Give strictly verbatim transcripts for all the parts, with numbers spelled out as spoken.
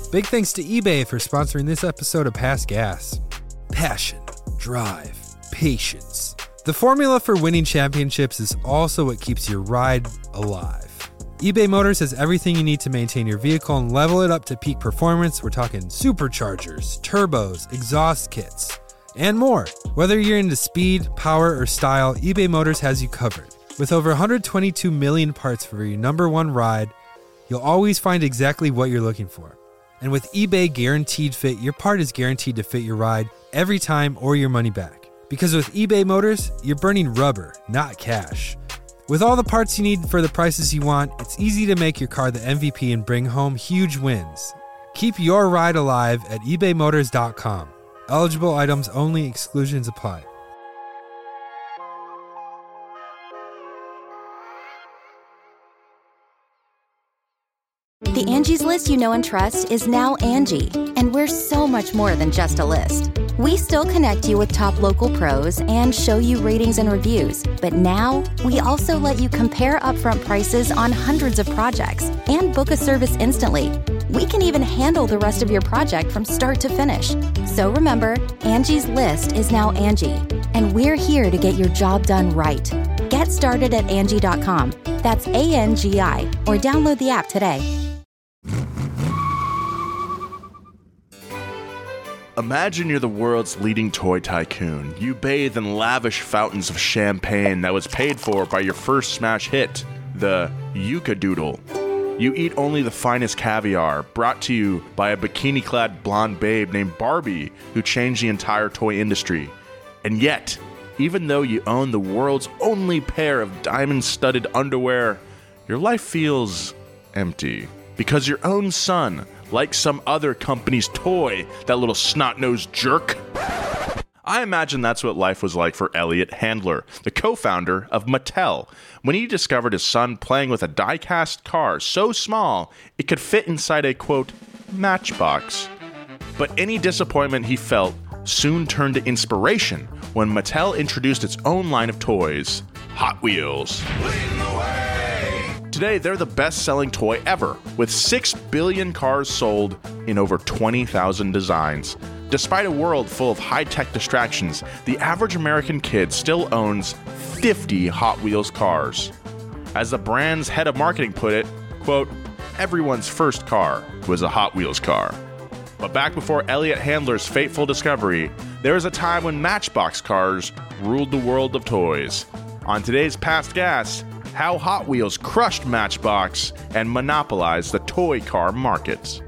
Big thanks to eBay for sponsoring this episode of Past Gas. Passion, drive, patience. The formula for winning championships is also what keeps your ride alive. eBay Motors has everything you need to maintain your vehicle and level it up to peak performance. We're talking superchargers, turbos, exhaust kits, and more. Whether you're into speed, power, or style, eBay Motors has you covered. With over one hundred twenty-two million parts for your number one ride, you'll always find exactly what you're looking for. And with eBay Guaranteed Fit, your part is guaranteed to fit your ride every time or your money back. Because with eBay Motors, you're burning rubber, not cash. With all the parts you need for the prices you want, it's easy to make your car the M V P and bring home huge wins. Keep your ride alive at ebay motors dot com. Eligible items only, exclusions apply. The Angie's List you know and trust is now Angie, and we're so much more than just a list. We still connect you with top local pros and show you ratings and reviews, but now we also let you compare upfront prices on hundreds of projects and book a service instantly. We can even handle the rest of your project from start to finish. So remember, Angie's List is now Angie, and we're here to get your job done right. Get started at Angie dot com. That's A N G I, or download the app today. Imagine you're the world's leading toy tycoon. You bathe in lavish fountains of champagne that was paid for by your first smash hit, the Yuka-Doodle. You eat only the finest caviar, brought to you by a bikini-clad blonde babe named Barbie, who changed the entire toy industry. And yet, even though you own the world's only pair of diamond-studded underwear, your life feels empty. Because your own son, like some other company's toy, that little snot-nosed jerk. I imagine that's what life was like for Elliot Handler, the co-founder of Mattel, when he discovered his son playing with a die-cast car so small it could fit inside a, quote, matchbox. But any disappointment he felt soon turned to inspiration when Mattel introduced its own line of toys, Hot Wheels. Leading the way! Today, they're the best-selling toy ever, with six billion cars sold in over twenty thousand designs. Despite a world full of high-tech distractions, the average American kid still owns fifty Hot Wheels cars. As the brand's head of marketing put it, quote, everyone's first car was a Hot Wheels car. But back before Elliot Handler's fateful discovery, there was a time when Matchbox cars ruled the world of toys. On today's Past Gas, how Hot Wheels crushed Matchbox and monopolized the toy car markets.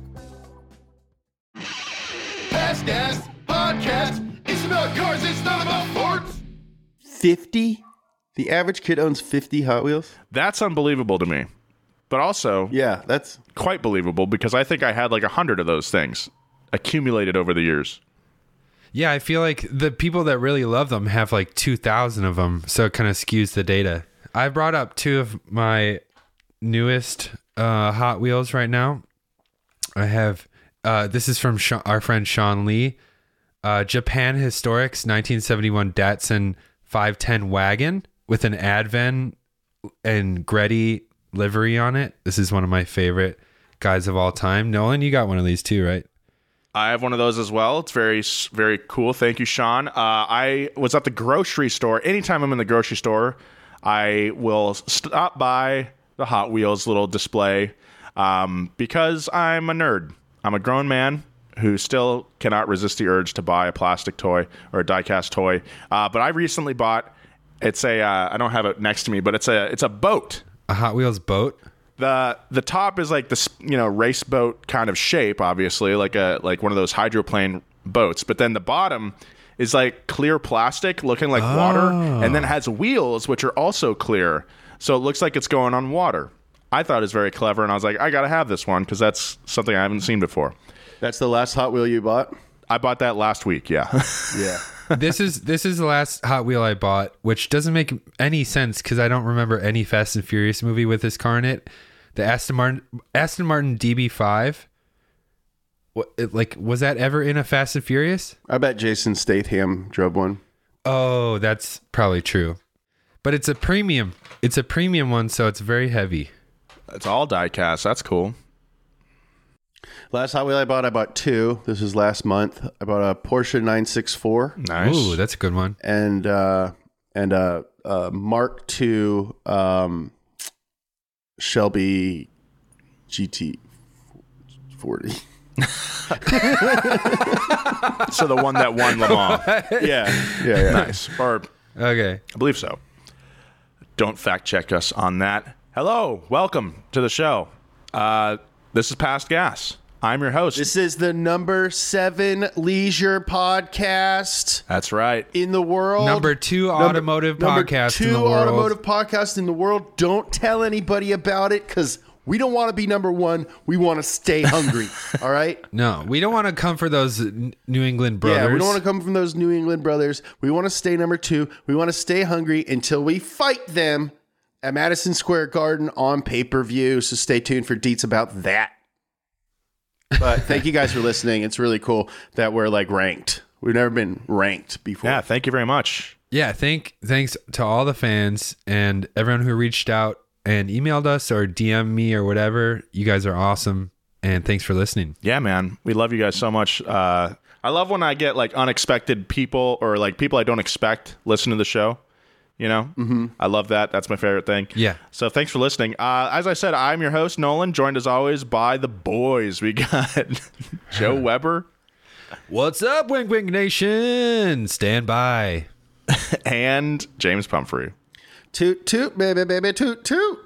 Past Gas Podcast. It's about cars, it's not about forts. fifty? The average kid owns fifty Hot Wheels? That's unbelievable to me. But also, yeah, that's quite believable because I think I had like a hundred of those things accumulated over the years. Yeah, I feel like the people that really love them have like two thousand of them, so it kind of skews the data. I brought up two of my newest uh, Hot Wheels right now. I have, uh, this is from Sha- our friend Sean Lee, uh, Japan Historics nineteen seventy-one Datsun five ten wagon with an Adven and Greddy livery on it. This is one of my favorite guys of all time. Nolan, you got one of these too, right? I have one of those as well. It's very, very cool. Thank you, Sean. Uh, I was at the grocery store. Anytime I'm in the grocery store, I will stop by the Hot Wheels little display um, because I'm a nerd. I'm a grown man who still cannot resist the urge to buy a plastic toy or a die-cast toy. Uh, but I recently bought, it's a, uh, I don't have it next to me, but it's a, it's a boat. A Hot Wheels boat? The the top is like this, you know, race boat kind of shape, obviously, like a like one of those hydroplane boats. But then the bottom is like clear plastic, looking like oh. water, and then it has wheels which are also clear, so it looks like it's going on water. I thought it was very clever, and I was like, I gotta have this one because that's something I haven't seen before. That's the last Hot Wheel you bought? I bought that last week. Yeah, yeah. this is this is the last Hot Wheel I bought, which doesn't make any sense because I don't remember any Fast and Furious movie with this car in it. The Aston Martin Aston Martin D B five. What, it, like, was that ever in a Fast and Furious? I bet Jason Statham drove one. Oh, that's probably true. But it's a premium. It's a premium one, so it's very heavy. It's all die-cast. That's cool. Last Hot Wheel I bought, I bought two. This was last month. I bought a Porsche nine sixty-four. Nice. Ooh, that's a good one. And uh, and a, a Mark two um, Shelby G T forty. So the one that won Le Mans. Yeah, yeah, yeah. Nice. Or Okay. I believe so. Don't fact check us on that. Hello, welcome to the show. Uh, this is Past Gas. I'm your host. This is the number seven leisure podcast That's right. in the world. Number two automotive number podcast two in the world. automotive podcast in the world. Don't tell anybody about it because we don't want to be number one. We want to stay hungry. All right? No, we don't want to come for those N- New England brothers. Yeah, we don't want to come from those New England brothers. We want to stay number two. We want to stay hungry until we fight them at Madison Square Garden on pay-per-view. So stay tuned for deets about that. But thank you guys for listening. It's really cool that we're like ranked. We've never been ranked before. Yeah, thank you very much. Yeah, thank thanks to all the fans and everyone who reached out and emailed us or D M'd me or whatever. You guys are awesome, and thanks for listening. Yeah, man. We love you guys so much. Uh, I love when I get like unexpected people or like people I don't expect listen to the show. You know, mm-hmm. I love that. That's my favorite thing. Yeah. So thanks for listening. Uh, as I said, I'm your host, Nolan, joined as always by the boys. We got Joe Weber. What's up, Wing Wing Nation? Stand by. And James Pumphrey. Toot, toot, baby, baby, toot, toot.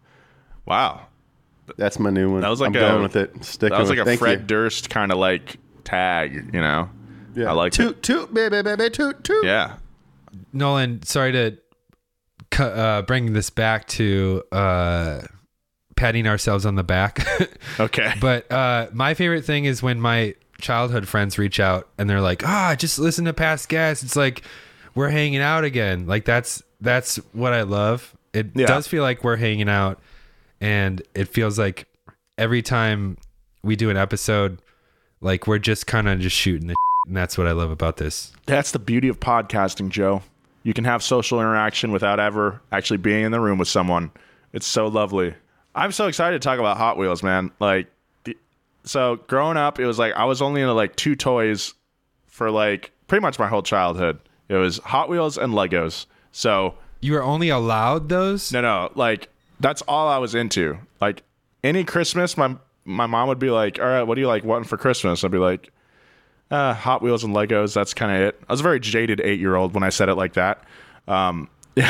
Wow. That's my new one. That was like I'm a, going with it. Sticking that was with like a Thank Fred you. Durst kind of like tag, you know? Yeah. I like toot, it. Toot, baby, baby, toot, toot. Yeah. Nolan, sorry to cu- uh, bring this back to uh, patting ourselves on the back. Okay. But uh, my favorite thing is when my childhood friends reach out and they're like, ah, just listen to Past Gas. It's like we're hanging out again. Like that's that's what I love. It Yeah. does feel like we're hanging out, and it feels like every time we do an episode, like we're just kind of just shooting the shit, and that's what I love about this. That's the beauty of podcasting, Joe. You can have social interaction without ever actually being in the room with someone. It's so lovely. I'm so excited to talk about Hot Wheels, man. Like, the, so growing up, it was like I was only into like two toys for like pretty much my whole childhood. It was Hot Wheels and Legos. So You were only allowed those? no, no, like that's all I was into. Like any Christmas, my my mom would be like, "All right, what do you like wanting for Christmas?" I'd be like, uh, "Hot Wheels and Legos." That's kind of it. I was a very jaded eight year old when I said it like that. Um,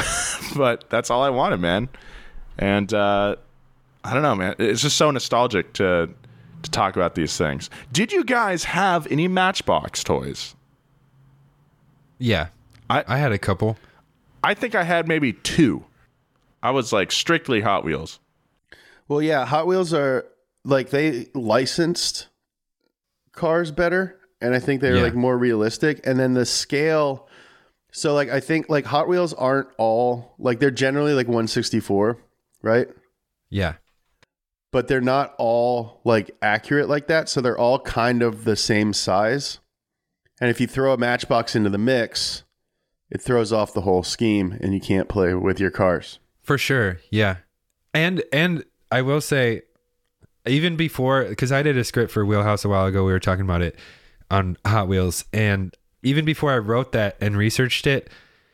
but that's all I wanted, man. And uh, I don't know, man. It's just so nostalgic to to talk about these things. Did you guys have any Matchbox toys? Yeah. I- I had a couple. I think I had maybe two. I was like strictly Hot Wheels. Well, yeah, Hot Wheels are like they licensed cars better, and I think they're Yeah. like more realistic. And then the scale, so like I think like Hot Wheels aren't all like they're generally like one sixty-four, right? Yeah. But they're not all like accurate like that. So they're all kind of the same size. And if you throw a Matchbox into the mix, it throws off the whole scheme, and you can't play with your cars. For sure. Yeah. And and I will say, even before, because I did a script for Wheelhouse a while ago, we were talking about it on Hot Wheels. And even before I wrote that and researched it,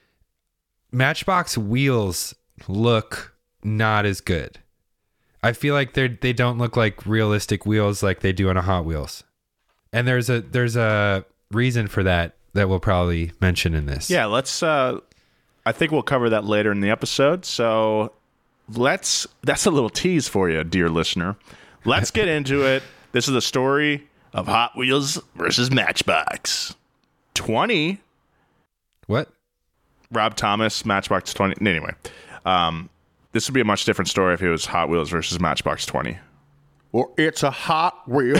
Matchbox wheels look not as good. I feel like they they don't look like realistic wheels like they do on a Hot Wheels. And there's a there's a reason for that that we'll probably mention in this. Yeah, let's uh I think we'll cover that later in the episode. So let's that's a little tease for you, dear listener. Let's get into it. This is the story of Hot Wheels versus Matchbox. twenty What? Rob Thomas, Matchbox twenty. Anyway, um this would be a much different story if it was Hot Wheels versus Matchbox twenty. Well, it's a Hot Wheel.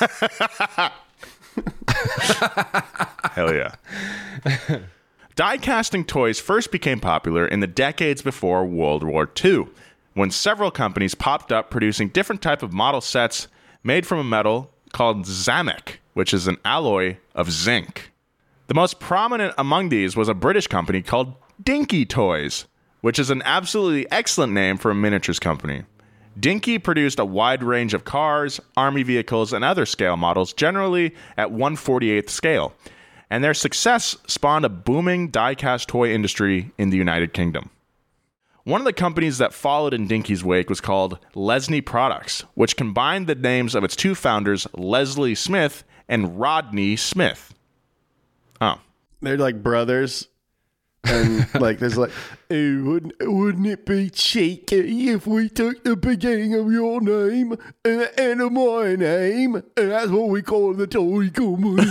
Hell yeah. Die casting toys first became popular in the decades before World War Two, when several companies popped up producing different type of model sets made from a metal called Zamek, which is an alloy of zinc. The most prominent among these was a British company called Dinky Toys, which is an absolutely excellent name for a miniatures company. Dinky produced a wide range of cars, army vehicles, and other scale models, generally at one forty-eighth scale. And their success spawned a booming die-cast toy industry in the United Kingdom. One of the companies that followed in Dinky's wake was called Lesney Products, which combined the names of its two founders, Leslie Smith and Rodney Smith. Oh. They're like brothers. And like, there's like, hey, wouldn't, wouldn't it be cheeky if we took the beginning of your name and the end of my name, and that's what we call the toy company?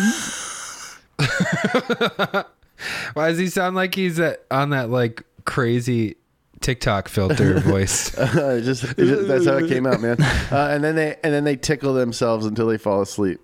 Why does he sound like he's at, on that like crazy TikTok filter voice? uh, just, it just that's how it came out, man. Uh, and then they and then they tickle themselves until they fall asleep.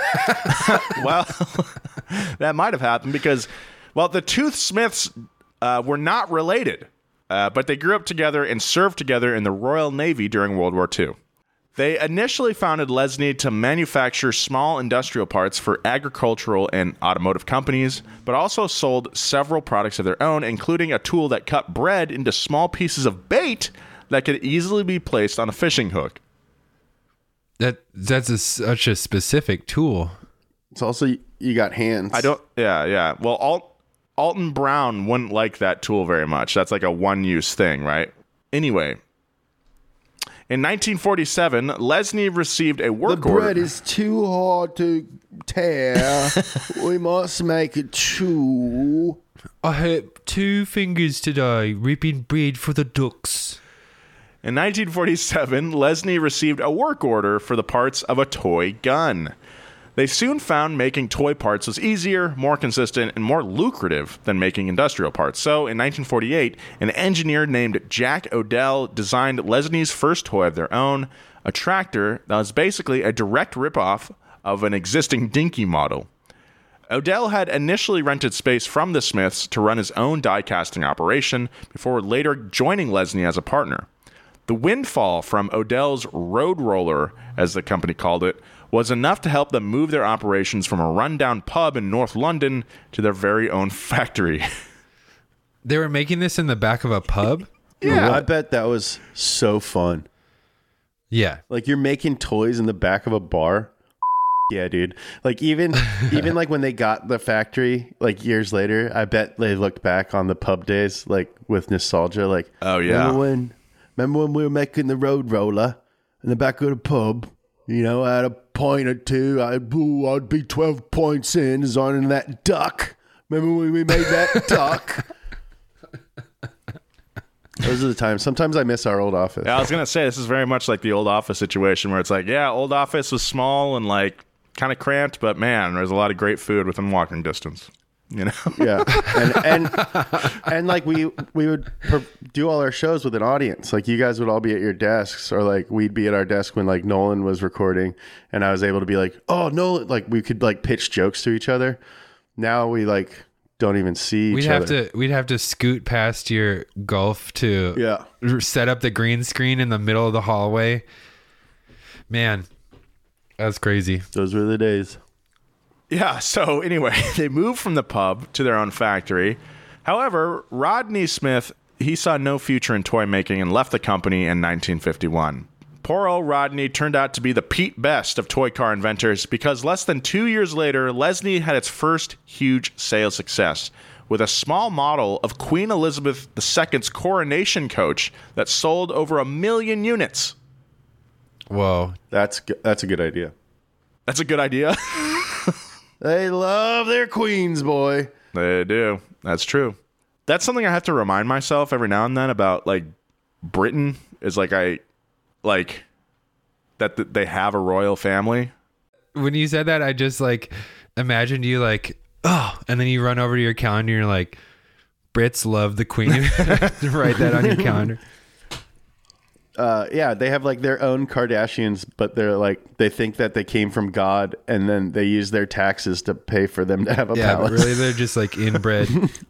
Well, that might have happened because, well, the Tooth Smiths uh, were not related, uh, but they grew up together and served together in the Royal Navy during World War Two. They initially founded Lesney to manufacture small industrial parts for agricultural and automotive companies, but also sold several products of their own, including a tool that cut bread into small pieces of bait that could easily be placed on a fishing hook. That that's a, such a specific tool. It's also, you got hands. I don't, yeah, yeah. Well, Alt, Alton Brown wouldn't like that tool very much. That's like a one-use thing, right? Anyway, in nineteen forty-seven, Lesney received a work The order. bread is too hard to tear. We must make it chew. I had two fingers today, ripping bread for the ducks. In nineteen forty-seven, Lesney received a work order for the parts of a toy gun. They soon found making toy parts was easier, more consistent, and more lucrative than making industrial parts. So, in nineteen forty-eight, an engineer named Jack Odell designed Lesney's first toy of their own, a tractor that was basically a direct ripoff of an existing Dinky model. Odell had initially rented space from the Smiths to run his own die-casting operation before later joining Lesney as a partner. The windfall from Odell's Road Roller, as the company called it, was enough to help them move their operations from a rundown pub in North London to their very own factory. They were making this in the back of a pub? Yeah, I bet that was so fun. Yeah. Like, you're making toys in the back of a bar. Yeah, dude. Like, even even like when they got the factory, like years later, I bet they looked back on the pub days, like with nostalgia. Like, oh yeah, remember when, remember when we were making the Road Roller in the back of the pub? You know, I had a point or two. I'd, ooh, I'd be twelve points in, designing that duck. Remember when we made that duck? Those are the times. Sometimes I miss our old office. Yeah, I was gonna say this is very much like the old office situation where it's like, yeah, old office was small and like kind of cramped, but man, there's a lot of great food within walking distance. You know? Yeah, and and and like we we would per- do all our shows with an audience. Like, you guys would all be at your desks, or like we'd be at our desk when like Nolan was recording, and I was able to be like, "Oh, Nolan!" Like, we could like pitch jokes to each other. Now we like don't even see each we'd have other. to we'd have to scoot past your golf to yeah. set up the green screen in the middle of the hallway. Man, that's crazy. Those were the days. Yeah, so anyway, they moved from the pub to their own factory. However, Rodney Smith, he saw no future in toy making and left the company in nineteen fifty-one. Poor old Rodney turned out to be the Pete Best of toy car inventors because less than two years later, Lesney had its first huge sales success with a small model of Queen Elizabeth the Second's coronation coach that sold over a million units. Whoa. That's that's a good idea. That's a good idea. They love their queens, boy. They do. That's true. That's something I have to remind myself every now and then about, like, Britain is like I, like, that th- they have a royal family. When you said that, I just, like, imagined you, like, oh, and then you run over to your calendar and you're like, Brits love the Queen. Write that on your calendar. Uh, yeah, they have like their own Kardashians, but they're like, they think that they came from God, and then they use their taxes to pay for them to have a yeah, palace. but really they're just like inbred.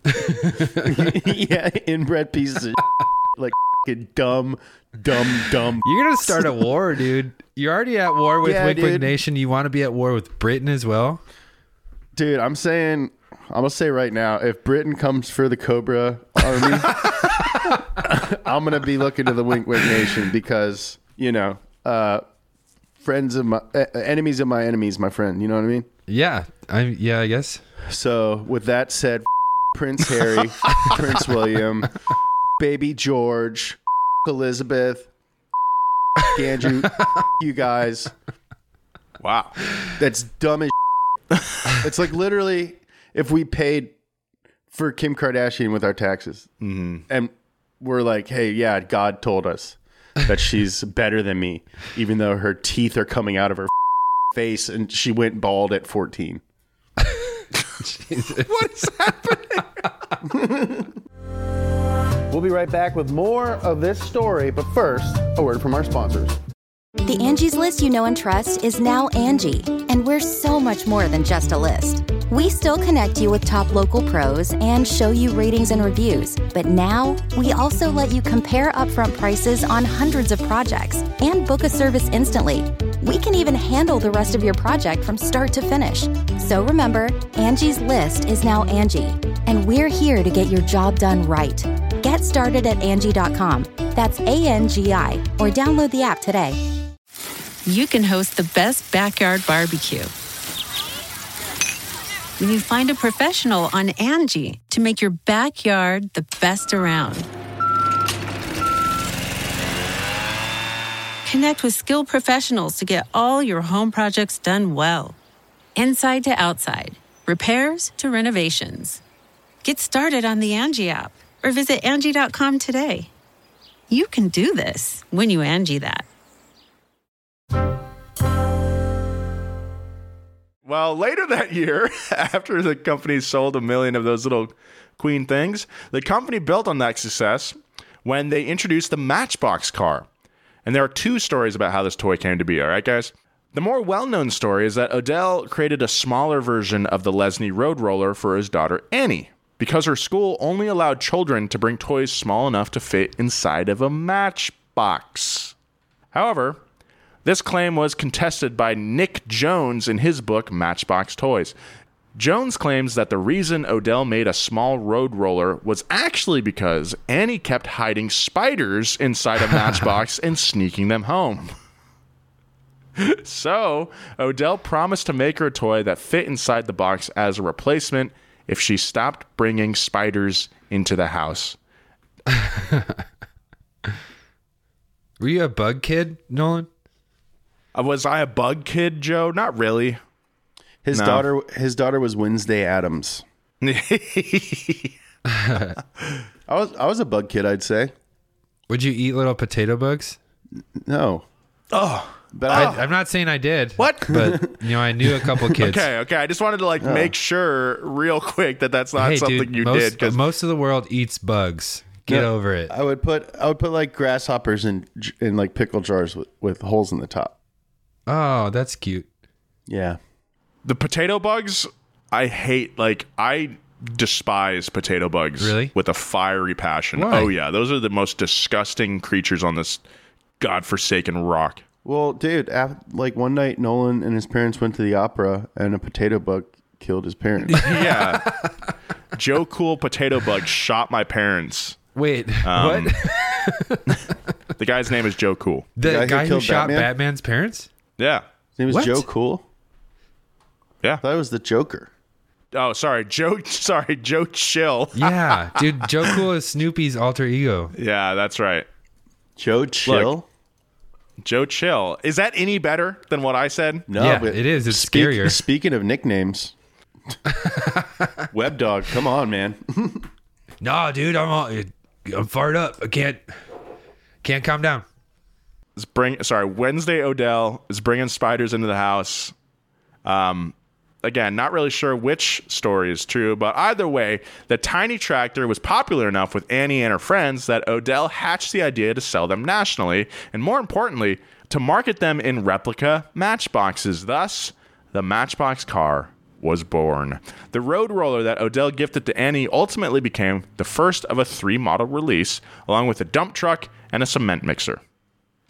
Yeah, inbred pieces of like dumb, dumb, dumb. You're gonna start a war, dude. You're already at war with Yeah, Wink Wink dude. Nation. You want to be at war with Britain as well? Dude, I'm saying, I'm gonna say right now, if Britain comes for the Cobra Army, I'm gonna be looking to the Wink Wink Nation because you know, uh, friends of my uh, enemies of my enemies, my friend. You know what I mean? Yeah, I yeah, I guess. So with that said, Prince Harry, Prince William, baby George, Elizabeth, Andrew, you guys. Wow. That's dumb as It's like literally if we paid for Kim Kardashian with our taxes Mm-hmm. and we're like, hey, yeah, God told us that she's better than me, even though her teeth are coming out of her face and she went bald at fourteen. What is happening? We'll be right back with more of this story, but first, a word from our sponsors. The Angie's List you know and trust is now Angie, and we're so much more than just a list. We still connect you with top local pros and show you ratings and reviews, but now we also let you compare upfront prices on hundreds of projects and book a service instantly. We can even handle the rest of your project from start to finish. So remember, Angie's List is now Angie, and we're here to get your job done right. Get started at Angie dot com. That's A N G I, or download the app today. You can host the best backyard barbecue when you find a professional on Angie to make your backyard the best around. Connect with skilled professionals to get all your home projects done well. Inside to outside, repairs to renovations. Get started on the Angie app or visit Angie dot com today. You can do this when you Angie that. Well, later that year, after the company sold a million of those little Queen things, the company built on that success when they introduced the Matchbox car. And there are two stories about how this toy came to be, all right, guys? The more well-known story is that Odell created a smaller version of the Lesney Road Roller for his daughter Annie, because her school only allowed children to bring toys small enough to fit inside of a matchbox. However, this claim was contested by Nick Jones in his book, Matchbox Toys. Jones claims that the reason Odell made a small road roller was actually because Annie kept hiding spiders inside a matchbox and sneaking them home. So, Odell promised to make her a toy that fit inside the box as a replacement if she stopped bringing spiders into the house. Were you a bug kid, Nolan? Uh, was I a bug kid, Joe? Not really. His No. daughter, his daughter was Wednesday Addams. I was, I was a bug kid, I'd say. Would you eat little potato bugs? No, Oh, but I, I, I'm not saying I did. What? But, you know, I knew a couple kids. okay, okay. I just wanted to like make sure real quick that that's not Hey, something dude, you most, did. Because most of the world eats bugs. Get No, over it. I would put, I would put like grasshoppers in j- in like pickle jars with, with holes in the top. Oh, that's cute. Yeah, the potato bugs, I hate. Like I despise potato bugs. Really? With a fiery passion. Why? Oh yeah, those are the most disgusting creatures on this godforsaken rock. well, dude, af- like one night, Nolan and his parents went to the opera, and a potato bug killed his parents. Yeah. Joe Cool potato bug shot my parents. Wait, Um, what? The guy's name is Joe Cool. The guy guy, who who, killed shot Batman? Batman's parents? Yeah. His name was What? Joe Cool. Yeah. I thought it was the Joker. Oh, sorry, Joe. Sorry, Joe Chill. Yeah, dude. Joe Cool is Snoopy's alter ego. Yeah, that's right. Joe Chill. Look, Joe Chill. Is that any better than what I said? No, Yeah, but it is. It's speak- scarier. Speaking of nicknames, Web Dog, come on, man. Nah, dude, I'm all, I'm fired up. I can't can't calm down. Is bring sorry Wednesday Odell is bringing spiders into the house. Um, again, not really sure which story is true, but either way, the tiny tractor was popular enough with Annie and her friends that Odell hatched the idea to sell them nationally, and more importantly, to market them in replica matchboxes. Thus, the Matchbox car was born. The road roller that Odell gifted to Annie ultimately became the first of a three-model release, along with a dump truck and a cement mixer.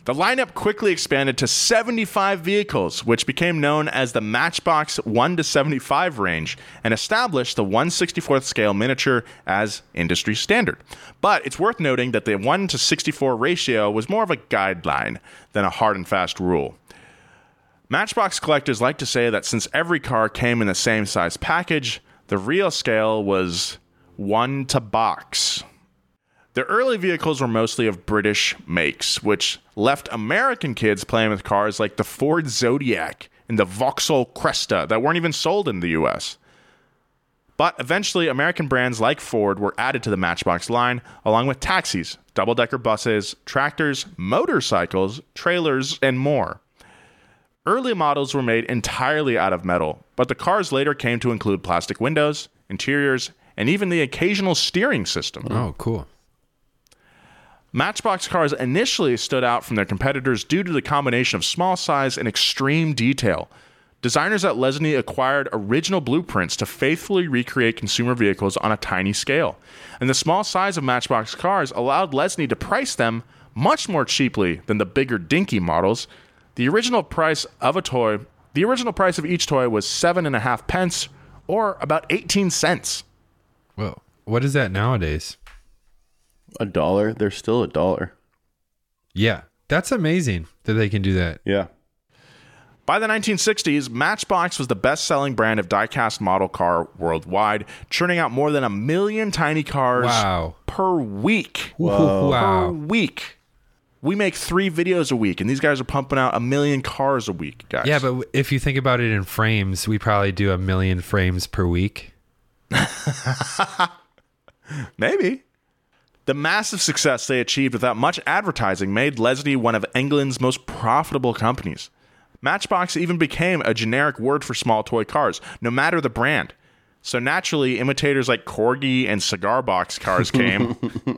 The lineup quickly expanded to seventy-five vehicles, which became known as the Matchbox one to seventy-five range and established the one sixty-fourth scale miniature as industry standard. But it's worth noting that the one to sixty-four ratio was more of a guideline than a hard and fast rule. Matchbox collectors like to say that since every car came in the same size package, the real scale was one to box. The early vehicles were mostly of British makes, which left American kids playing with cars like the Ford Zodiac and the Vauxhall Cresta that weren't even sold in the U S. But eventually, American brands like Ford were added to the Matchbox line, along with taxis, double-decker buses, tractors, motorcycles, trailers, and more. Early models were made entirely out of metal, but the cars later came to include plastic windows, interiors, and even the occasional steering system. Oh, cool. Matchbox cars initially stood out from their competitors due to the combination of small size and extreme detail. Designers at Lesney acquired original blueprints to faithfully recreate consumer vehicles on a tiny scale. And the small size of Matchbox cars allowed Lesney to price them much more cheaply than the bigger dinky models. The original price of a toy, the original price of each toy was seven and a half pence, or about eighteen cents. Whoa. What is that nowadays? A dollar. They're still a dollar. Yeah. That's amazing that they can do that. Yeah. By the nineteen sixties, Matchbox was the best-selling brand of die-cast model car worldwide, churning out more than a million tiny cars Wow. per week. Whoa. Wow. Per week. We make three videos a week, and these guys are pumping out a million cars a week, guys. Yeah, but if you think about it in frames, we probably do a million frames per week. Maybe. The massive success they achieved without much advertising made Lesney one of England's most profitable companies. Matchbox even became a generic word for small toy cars, no matter the brand. So naturally, imitators like Corgi and Cigar Box cars came.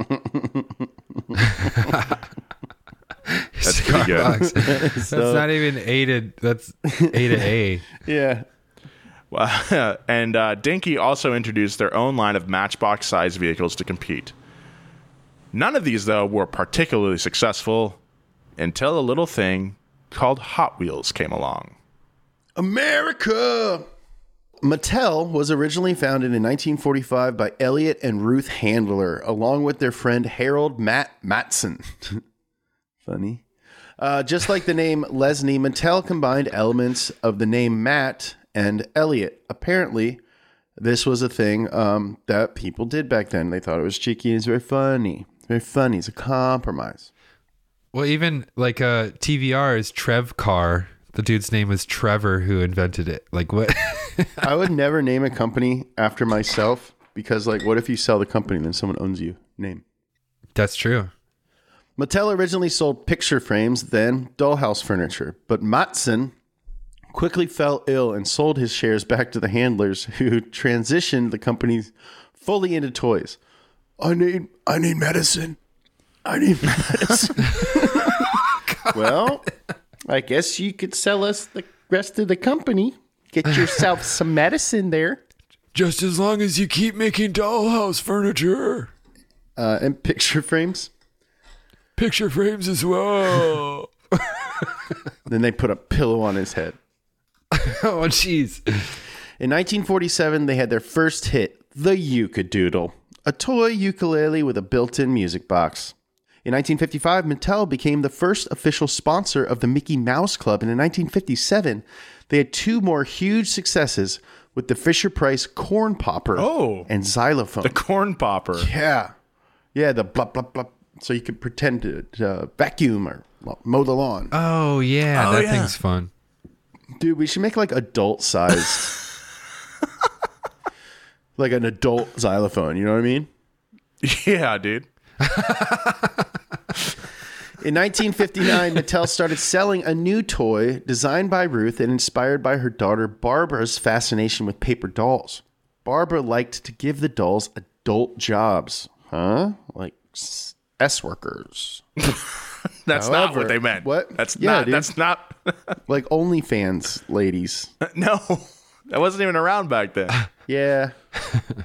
That's pretty good. Box. That's So- not even A to, that's A to A. Yeah. Well, and uh, Dinky also introduced their own line of Matchbox-sized vehicles to compete. None of these, though, were particularly successful until a little thing called Hot Wheels came along. America! Mattel was originally founded in nineteen forty-five by Elliot and Ruth Handler, along with their friend Harold Matt Matson. Funny. Uh, just like the name Lesney, Mattel combined elements of the name Matt and Elliot. Apparently, this was a thing um, that people did back then. They thought it was cheeky and it's very funny. Very funny. It's a compromise. Well, even like uh, T V R is Trev Car. The dude's name was Trevor who invented it. Like what? I would never name a company after myself because, like, what if you sell the company and then someone owns you? Name. That's true. Mattel originally sold picture frames, then dollhouse furniture, but Matson quickly fell ill and sold his shares back to the Handlers, who transitioned the company fully into toys. I need, I need medicine. I need medicine. Well, I guess you could sell us the rest of the company. Get yourself some medicine there. Just as long as you keep making dollhouse furniture. Uh, and picture frames. Picture frames as well. Then they put a pillow on his head. Oh, jeez. In nineteen forty-seven, they had their first hit, the Yuka-Doodle, a toy ukulele with a built-in music box. In nineteen fifty-five, Mattel became the first official sponsor of the Mickey Mouse Club, and in nineteen fifty-seven, they had two more huge successes with the Fisher-Price Corn Popper Oh. and Xylophone. The Corn Popper. Yeah. Yeah, the blah, blah, blah. So you could pretend to uh, vacuum or mow the lawn. Oh, yeah. Oh, that yeah. thing's fun. Dude, we should make like adult-sized... like an adult xylophone, you know what I mean? Yeah, dude. In nineteen fifty-nine, Mattel started selling a new toy designed by Ruth and inspired by her daughter Barbara's fascination with paper dolls. Barbara liked to give the dolls adult jobs. Huh? Like S workers. That's not However, what they meant. what? That's Yeah, not. dude. That's not. Like OnlyFans ladies. No, that wasn't even around back then. Yeah.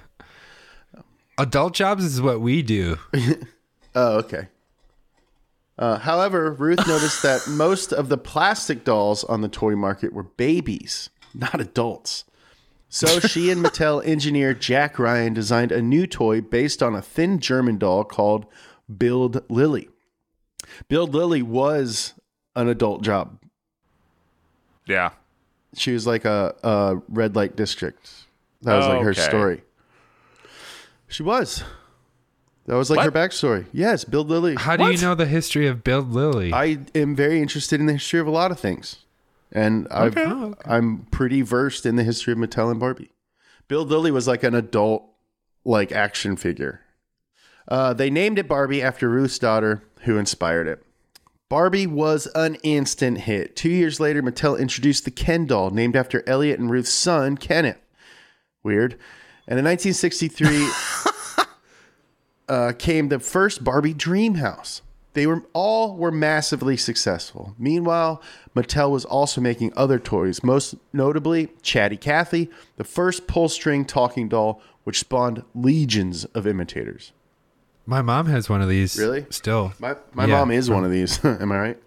Adult jobs is what we do. Oh, okay. Uh, however, Ruth noticed that most of the plastic dolls on the toy market were babies, not adults. So she and Mattel engineer Jack Ryan designed a new toy based on a thin German doll called Build Lily. Build Lily was an adult job. Yeah. She was like a, a red light district. That was like her Okay. story. She was. That was like What? her backstory. Yes, Build Lily. How do What? you know the history of Build Lily? I am very interested in the history of a lot of things. And I've, Okay. Oh, okay. I'm pretty versed in the history of Mattel and Barbie. Build Lily was like an adult like action figure. Uh, they named it Barbie after Ruth's daughter, who inspired it. Barbie was an instant hit. Two years later, Mattel introduced the Ken doll, named after Elliot and Ruth's son, Kenneth. Weird. And in nineteen sixty-three uh, came the first Barbie Dream House. They were all were massively successful. Meanwhile, Mattel was also making other toys, most notably Chatty Cathy, the first pull-string talking doll, which spawned legions of imitators. My mom has one of these. Really? Still. My my Yeah. mom is one of these. Am I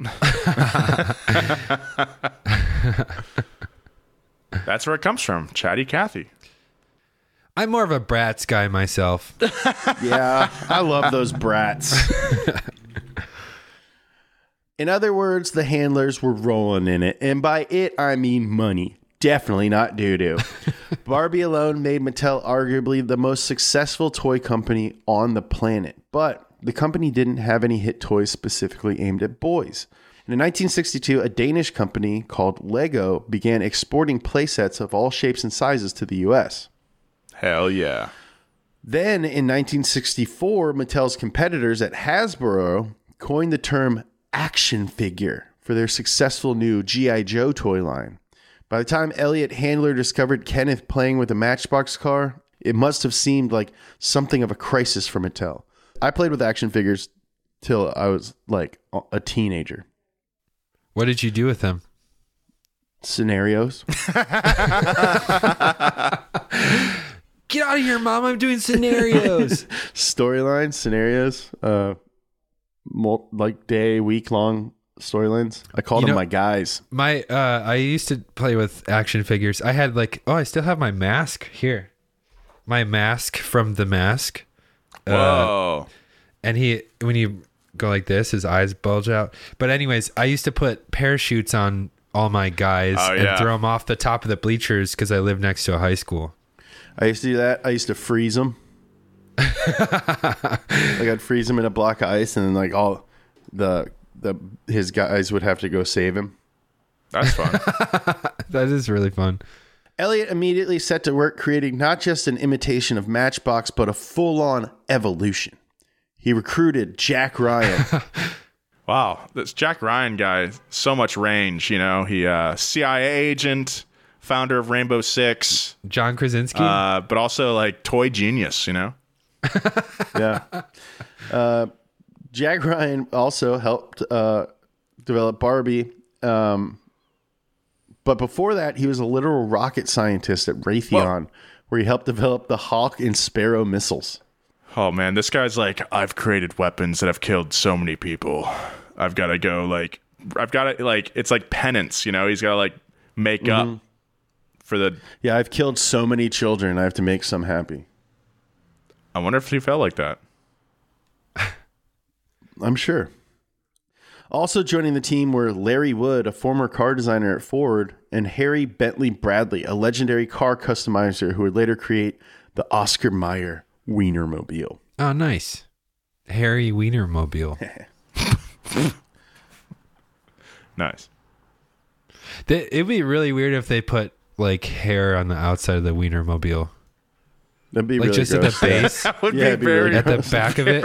right? That's where it comes from. Chatty Cathy. I'm more of a Bratz guy myself. Yeah, I love those brats. In other words, the handlers were rolling in it. And by it, I mean money. Definitely not doo-doo. Barbie alone made Mattel arguably the most successful toy company on the planet. But the company didn't have any hit toys specifically aimed at boys. And in nineteen sixty-two, a Danish company called Lego began exporting playsets of all shapes and sizes to the U S. Hell yeah. Then in nineteen sixty-four, Mattel's competitors at Hasbro coined the term action figure for their successful new G I. Joe toy line. By the time Elliot Handler discovered Kenneth playing with a Matchbox car, it must have seemed like something of a crisis for Mattel. I played with action figures till I was like a teenager. What did you do with them? Scenarios. Get out of here, Mom. I'm doing scenarios. Storylines, scenarios, uh, mul- like day, week long storylines. I called You them know- my guys. My uh I used to play with action figures. I had like oh I still have my mask here. My mask from The Mask. Uh, Whoa. and he when you go like this, his eyes bulge out. But anyways, I used to put parachutes on all my guys Oh, and yeah. throw them off the top of the bleachers because I live next to a high school. I used to do that. I used to freeze them. Like I'd freeze them in a block of ice, and then like all the the his guys would have to go save him. That's fun. That is really fun. Elliot immediately set to work creating not just an imitation of Matchbox, but a full-on evolution. He recruited Jack Ryan. Wow. This Jack Ryan guy, so much range, you know. He uh C I A agent, founder of Rainbow Six, John Krasinski. uh, but also like toy genius, you know. Yeah. Uh, Jack Ryan also helped uh, develop Barbie. Um, but before that, he was a literal rocket scientist at Raytheon, where he helped develop the Hawk and Sparrow missiles. Oh man, this guy's like, I've created weapons that have killed so many people. I've got to go like, I've got to like, it's like penance, you know. He's got to like make Mm-hmm. up for the. Yeah, I've killed so many children. I have to make some happy. I wonder if he felt like that. I'm sure. Also joining the team were Larry Wood, a former car designer at Ford, and Harry Bentley Bradley, a legendary car customizer who would later create the Oscar Mayer Wienermobile. oh, nice. Harry Wienermobile. Nice. They, it'd be really weird if they put like hair on the outside of the Wienermobile. That'd be Like really just gross. at the base, That would Yeah, be it'd be very really at the gross. back of it.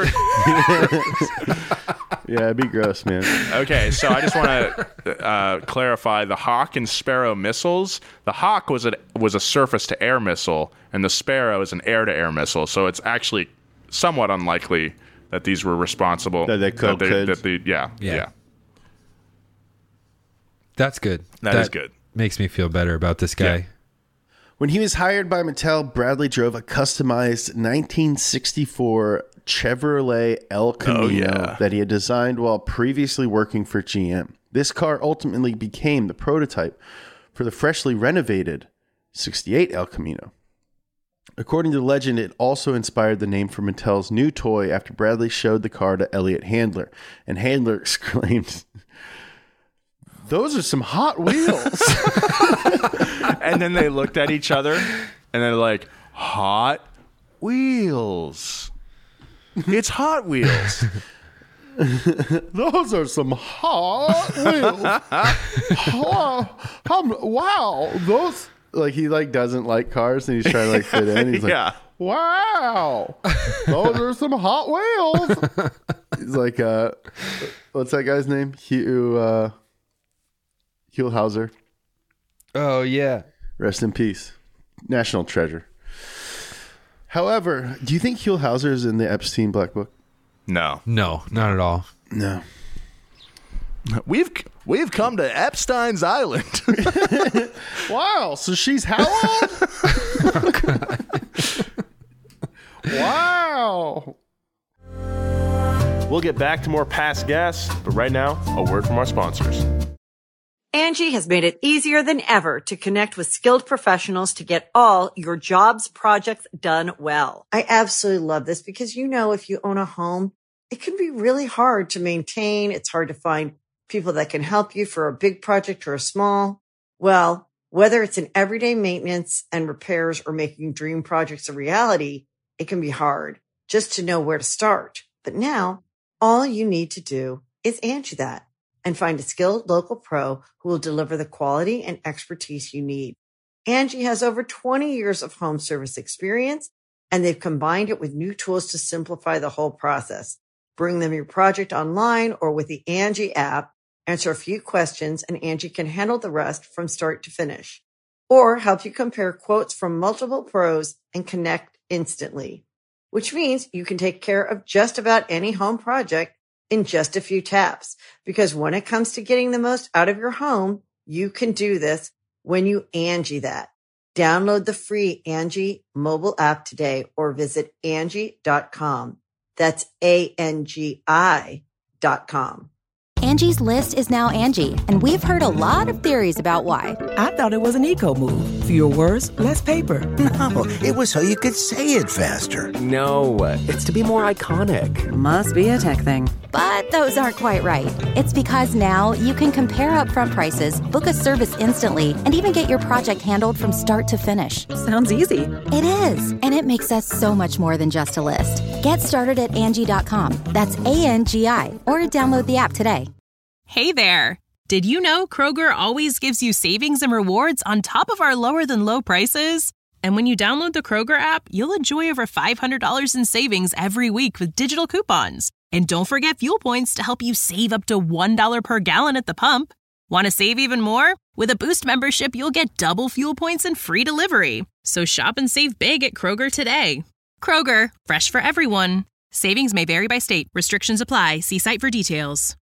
Yeah, it'd be gross, man. Okay, so I just want to uh, clarify the Hawk and Sparrow missiles. The Hawk was a was a surface to air missile, and the Sparrow is an air to air missile. So it's actually somewhat unlikely that these were responsible. That they could- could. that they- yeah, Yeah. yeah, That's good. That is good. Makes me feel better about this guy. Yeah. When he was hired by Mattel, Bradley drove a customized nineteen sixty-four Chevrolet El Camino Oh, yeah. that he had designed while previously working for G M. This car ultimately became the prototype for the freshly renovated sixty-eight El Camino. According to legend, it also inspired the name for Mattel's new toy after Bradley showed the car to Elliot Handler, and Handler exclaimed, "Those are some Hot Wheels." And then they looked at each other and they're like, Hot Wheels. It's Hot Wheels. Those are some Hot Wheels. oh, um, wow. Those, like, he, like, doesn't like cars and he's trying to, like, fit in. He's like, Yeah. wow. Those are some Hot Wheels. He's like, uh, what's that guy's name? Hugh, uh, Hugh Hauser. Oh, yeah. Rest in peace. National treasure. However, do you think Hugh Hauser is in the Epstein Black Book? No. No, not at all. No. We've we've come to Epstein's Island. Wow. So she's how old? Wow. We'll get back to more Past Gas, but right now, a word from our sponsors. Angie has made it easier than ever to connect with skilled professionals to get all your jobs projects done well. I absolutely love this because, you know, if you own a home, it can be really hard to maintain. It's hard to find people that can help you for a big project or a small. Well, whether it's in everyday maintenance and repairs or making dream projects a reality, it can be hard just to know where to start. But now all you need to do is Angie that and find a skilled local pro who will deliver the quality and expertise you need. Angie has over twenty years of home service experience, and they've combined it with new tools to simplify the whole process. Bring them your project online or with the Angie app, answer a few questions, and Angie can handle the rest from start to finish. Or help you compare quotes from multiple pros and connect instantly, which means you can take care of just about any home project in just a few taps. Because when it comes to getting the most out of your home, you can do this when you Angie that. Download the free Angie mobile app today or visit Angie dot com. That's A N G I dot com. Angie's List is now Angie, and we've heard a lot of theories about why. I thought it was an eco move. Fewer words, less paper. No, it was so you could say it faster. No, it's to be more iconic. Must be a tech thing. But those aren't quite right. It's because now you can compare upfront prices, book a service instantly, and even get your project handled from start to finish. Sounds easy. It is, and it makes us so much more than just a list. Get started at Angie dot com. That's A N G I, or download the app today. Hey there! Did you know Kroger always gives you savings and rewards on top of our lower-than-low prices? And when you download the Kroger app, you'll enjoy over five hundred dollars in savings every week with digital coupons. And don't forget fuel points to help you save up to one dollar per gallon at the pump. Want to save even more? With a Boost membership, you'll get double fuel points and free delivery. So shop and save big at Kroger today. Kroger, fresh for everyone. Savings may vary by state. Restrictions apply. See site for details.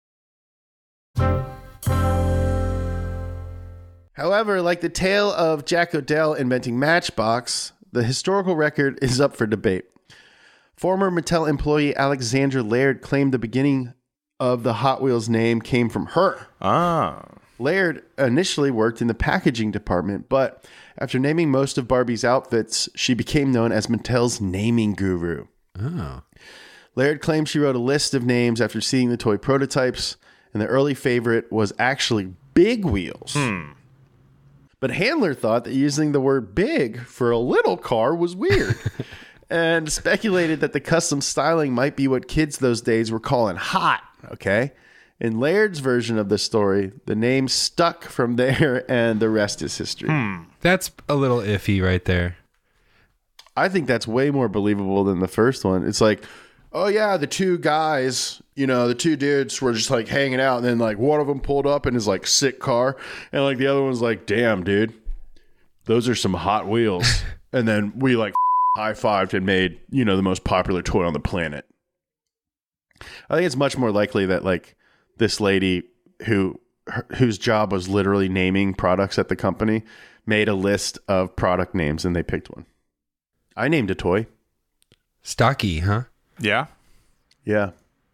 However, like the tale of Jack O'Dell inventing Matchbox, the historical record is up for debate. Former Mattel employee Alexandra Laird claimed the beginning of the Hot Wheels name came from her. Ah. Laird initially worked in the packaging department, but after naming most of Barbie's outfits, she became known as Mattel's naming guru. Oh. Laird claimed she wrote a list of names after seeing the toy prototypes, and the early favorite was actually Big Wheels. Hmm. But Handler thought that using the word big for a little car was weird and speculated that the custom styling might be what kids those days were calling hot, okay? In Laird's version of the story, the name stuck from there and the rest is history. Hmm. That's a little iffy right there. I think that's way more believable than the first one. It's like, oh yeah, the two guys, you know, the two dudes were just like hanging out, and then like one of them pulled up in his like sick car, and like the other one's like, damn, dude, those are some Hot Wheels. And then we like high-fived and made, you know, the most popular toy on the planet. I think it's much more likely that like this lady who her, whose job was literally naming products at the company made a list of product names and they picked one. I named a toy. Stocky, huh? Yeah. Yeah.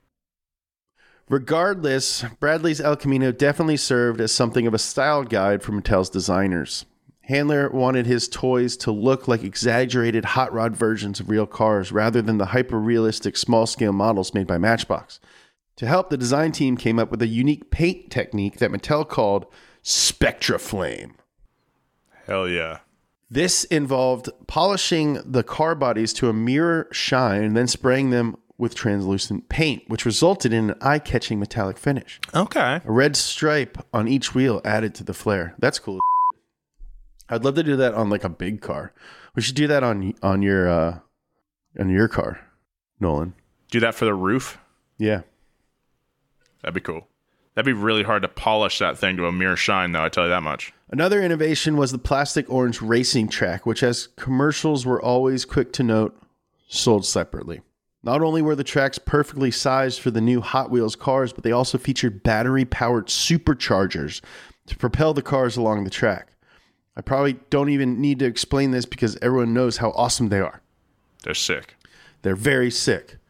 Regardless, Bradley's El Camino definitely served as something of a style guide for Mattel's designers. Handler wanted his toys to look like exaggerated hot rod versions of real cars rather than the hyper-realistic small-scale models made by Matchbox. To help, the design team came up with a unique paint technique that Mattel called Spectraflame. Hell yeah. This involved polishing the car bodies to a mirror shine and then spraying them with translucent paint, which resulted in an eye-catching metallic finish. Okay. A red stripe on each wheel added to the flare. That's cool. I'd love to do that on like a big car. We should do that on on your uh, on your car, Nolan. Do that for the roof? Yeah. That'd be cool. That'd be really hard to polish that thing to a mirror shine, though, I tell you that much. Another innovation was the plastic orange racing track, which, as commercials were always quick to note, sold separately. Not only were the tracks perfectly sized for the new Hot Wheels cars, but they also featured battery-powered superchargers to propel the cars along the track. I probably don't even need to explain this because everyone knows how awesome they are. They're sick. They're very sick.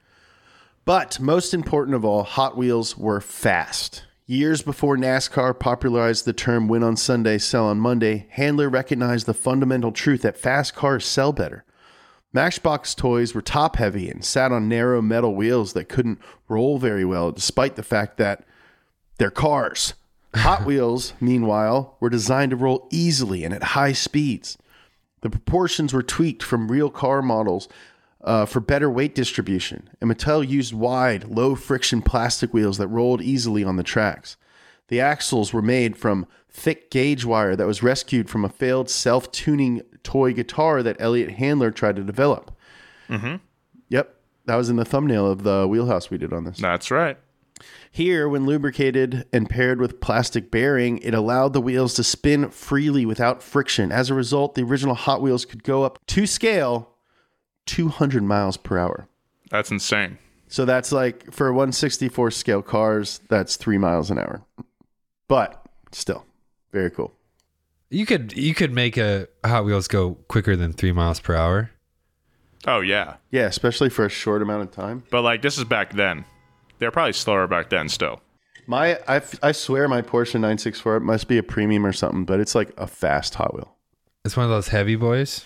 But most important of all, Hot Wheels were fast. Years before NASCAR popularized the term win on Sunday, sell on Monday, Handler recognized the fundamental truth that fast cars sell better. Matchbox toys were top-heavy and sat on narrow metal wheels that couldn't roll very well, despite the fact that they're cars. Hot Wheels, meanwhile, were designed to roll easily and at high speeds. The proportions were tweaked from real car models uh, for better weight distribution, and Mattel used wide, low-friction plastic wheels that rolled easily on the tracks. The axles were made from thick gauge wire that was rescued from a failed self-tuning toy guitar that Elliott Handler tried to develop. Mm-hmm. Yep, that was in the thumbnail of the wheelhouse we did on this. That's right. Here, when lubricated and paired with plastic bearing, it allowed the wheels to spin freely without friction. As a result, the original Hot Wheels could go up to scale two hundred miles per hour. That's insane. So that's like, for one sixty-fourth scale cars, that's three miles an hour. But still, very cool. You could you could make a Hot Wheels go quicker than three miles per hour. Oh, yeah. Yeah, especially for a short amount of time. But, like, this is back then. They were probably slower back then still. My, I, I swear my Porsche nine sixty-four must be a premium or something, but it's like a fast Hot Wheel. It's one of those heavy boys.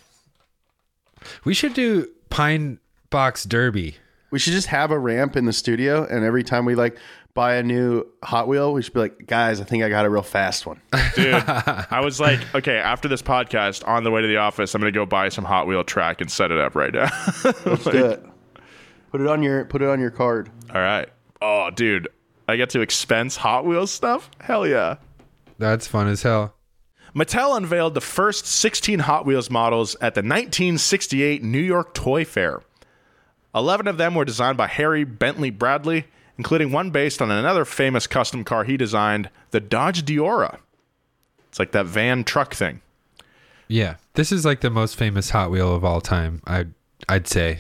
We should do Pine Box Derby. We should just have a ramp in the studio, and every time we like buy a new Hot Wheel, we should be like, guys, I think I got a real fast one. Dude, I was like, okay, after this podcast, on the way to the office, I'm going to go buy some Hot Wheel track and set it up right now. Let's like, do it. Put it on your put it on your card. All right. Oh, dude, I get to expense Hot Wheels stuff? Hell yeah. That's fun as hell. Mattel unveiled the first sixteen Hot Wheels models at the nineteen sixty-eight New York Toy Fair. eleven of them were designed by Harry Bentley Bradley, including one based on another famous custom car he designed, the Dodge Diora. It's like that van truck thing. Yeah, this is like the most famous Hot Wheel of all time, I'd, I'd say.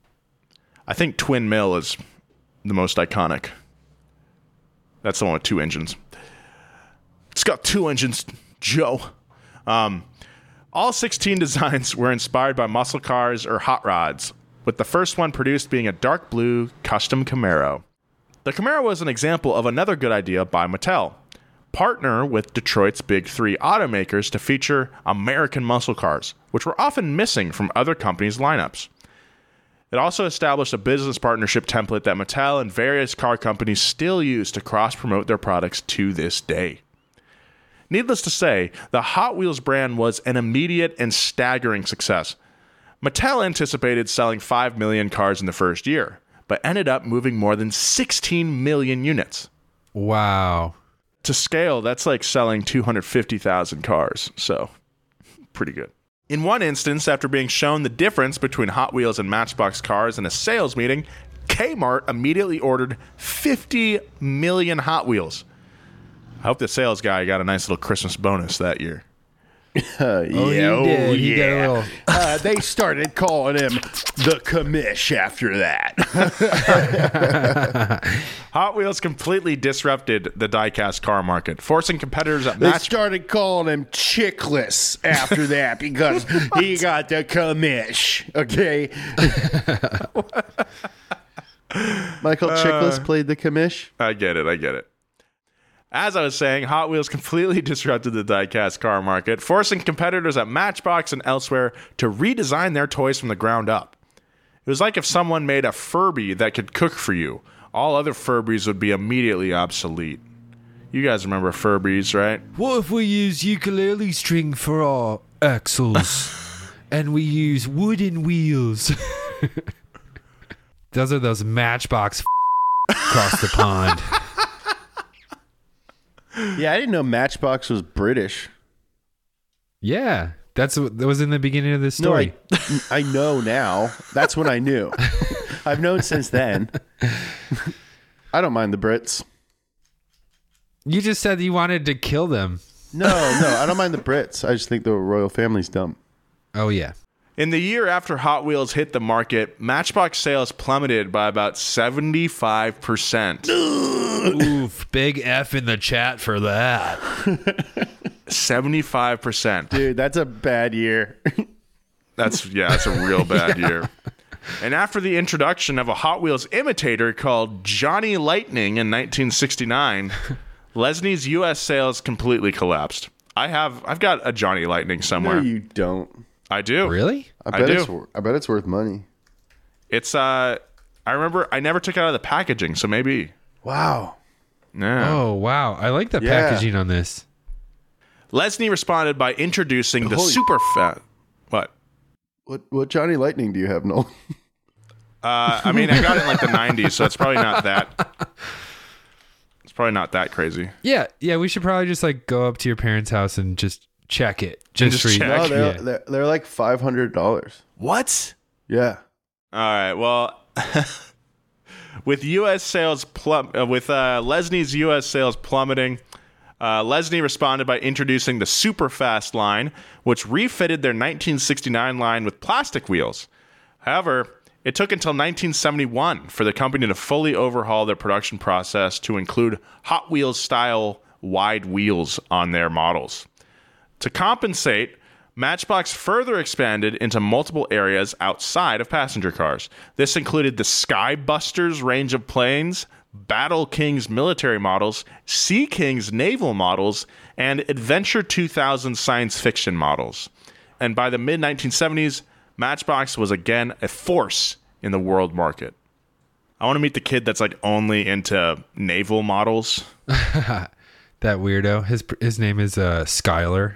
I think Twin Mill is the most iconic. That's the one with two engines. It's got two engines, Joe. Um, all sixteen designs were inspired by muscle cars or hot rods, with the first one produced being a dark blue custom Camaro. The Camaro was an example of another good idea by Mattel. Partner with Detroit's big three automakers to feature American muscle cars, which were often missing from other companies' lineups. It also established a business partnership template that Mattel and various car companies still use to cross-promote their products to this day. Needless to say, the Hot Wheels brand was an immediate and staggering success. Mattel anticipated selling five million cars in the first year, but ended up moving more than sixteen million units. Wow. To scale, that's like selling two hundred fifty thousand cars, so pretty good. In one instance, after being shown the difference between Hot Wheels and Matchbox cars in a sales meeting, Kmart immediately ordered fifty million Hot Wheels. I hope the sales guy got a nice little Christmas bonus that year. Uh, Oh, he yeah, oh, did. He got a yeah. little- Uh, they started calling him the commish after that. Hot Wheels completely disrupted the diecast car market, forcing competitors at They match. started calling him Chickless after that because he got the commish. Okay. Michael Chickless played the commish. I get it. I get it. As I was saying, Hot Wheels completely disrupted the diecast car market, forcing competitors at Matchbox and elsewhere to redesign their toys from the ground up. It was like if someone made a Furby that could cook for you. All other Furbies would be immediately obsolete. You guys remember Furbies, right? What if we use ukulele string for our axles and we use wooden wheels? Those are those Matchbox across the pond. Yeah, I didn't know Matchbox was British. Yeah, that's what that was in the beginning of this No, story. I, I know now. That's when I knew. I've known since then. I don't mind the Brits. You just said you wanted to kill them. No, no, I don't mind the Brits. I just think the royal family's dumb. Oh, yeah. In the year after Hot Wheels hit the market, Matchbox sales plummeted by about seventy-five percent. Oof, big F in the chat for that. seventy-five percent. Dude, that's a bad year. That's, yeah, that's a real bad yeah. year. And after the introduction of a Hot Wheels imitator called Johnny Lightning in nineteen sixty-nine, Lesney's U S sales completely collapsed. I have, I've got a Johnny Lightning somewhere. No, you don't. I do. Really? I bet I do. it's. wor- I bet it's worth money. It's uh, I remember I never took it out of the packaging, so maybe. Wow. Yeah. Oh, wow. I like the Yeah. packaging on this. Lesney responded by introducing the Holy- super fat. What? What what Johnny Lightning do you have, Noel? Uh, I mean, I got it in like the nineties, so it's probably not that. It's probably not that crazy. Yeah, yeah. We should probably just like go up to your parents' house and just check it. Just, just for check. No, they're, yeah. they're they're like five hundred dollars. What? Yeah. All right. Well, with U S sales plum, uh, with uh, Lesney's U S sales plummeting, uh, Lesney responded by introducing the Superfast line, which refitted their nineteen sixty-nine line with plastic wheels. However, it took until nineteen seventy-one for the company to fully overhaul their production process to include Hot Wheels style wide wheels on their models. To compensate, Matchbox further expanded into multiple areas outside of passenger cars. This included the Skybusters range of planes, Battle Kings military models, Sea Kings naval models, and Adventure two thousand science fiction models. And by the mid nineteen seventies, Matchbox was again a force in the world market. I want to meet the kid that's like only into naval models. That weirdo. His his name is uh, Skylar.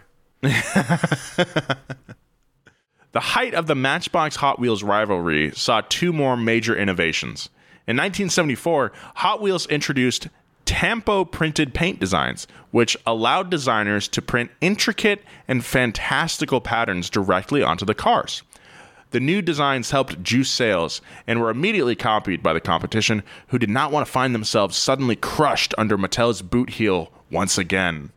The height of the Matchbox Hot Wheels rivalry saw two more major innovations. In nineteen seventy-four, Hot Wheels introduced Tampo printed paint designs, which allowed designers to print intricate and fantastical patterns directly onto the cars. The new designs helped juice sales and were immediately copied by the competition, who did not want to find themselves suddenly crushed under Mattel's boot heel once again.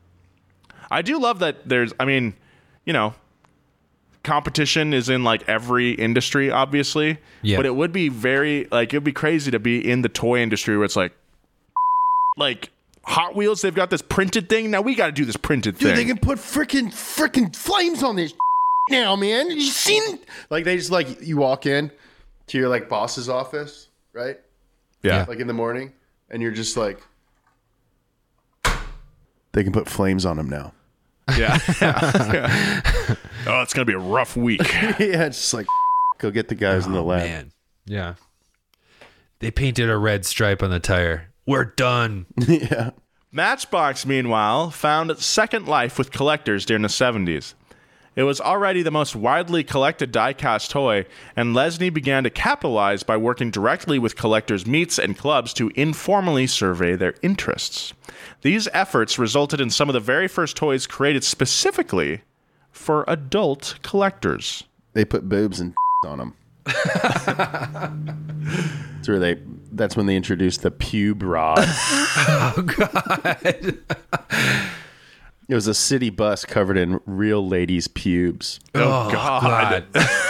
I do love that there's, I mean, you know, competition is in like every industry, obviously. Yeah. But it would be very, like, it would be crazy to be in the toy industry where it's like, like, Hot Wheels, they've got this printed thing. Now we got to do this printed Dude, thing. they can put freaking freaking flames on this now, man. You seen? Like they just like you walk in to your like boss's office, right? Yeah. Like in the morning, and you're just like, they can put flames on them now. Yeah. Yeah. Oh, it's going to be a rough week. Yeah, it's just like, go get the guys in the lab. Man. Yeah. They painted a red stripe on the tire. We're done. Yeah. Matchbox, meanwhile, found second life with collectors during the seventies. It was already the most widely collected die-cast toy, and Lesney began to capitalize by working directly with collectors' meets and clubs to informally survey their interests. These efforts resulted in some of the very first toys created specifically for adult collectors. They put boobs and on them. That's where they. That's when they introduced the pube rod. Oh, God. It was a city bus covered in real ladies' pubes. Oh, oh God.